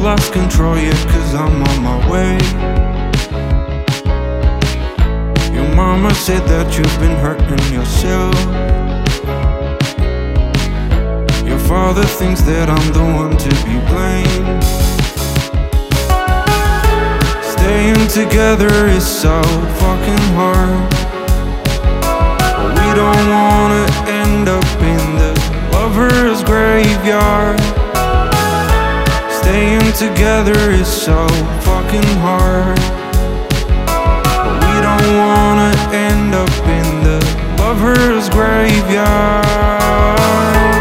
lost control yet, cause I'm on my way. Your mama said that you've been hurting yourself. Your father thinks that I'm the one to be blamed. Staying together is so fucking hard, but we don't wanna end up in the lover's graveyard. Staying together is so fucking hard, but we don't wanna end up in the lover's graveyard.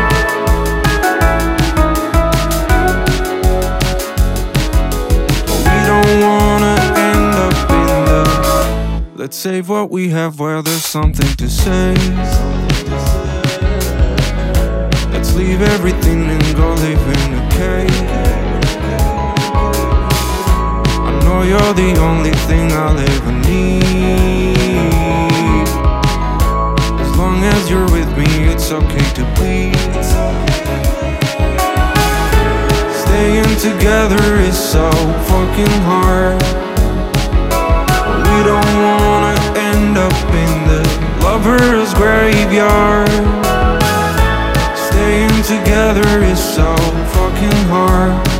But we don't wanna end up in the... Let's save what we have while there's something to say. Let's leave everything and go live in a cave. I know you're the only thing I'll ever need. As long as you're with me, it's okay to bleed. Staying together is so fucking hard, but we don't wanna end up in the lover's graveyard. Staying together is so fucking hard,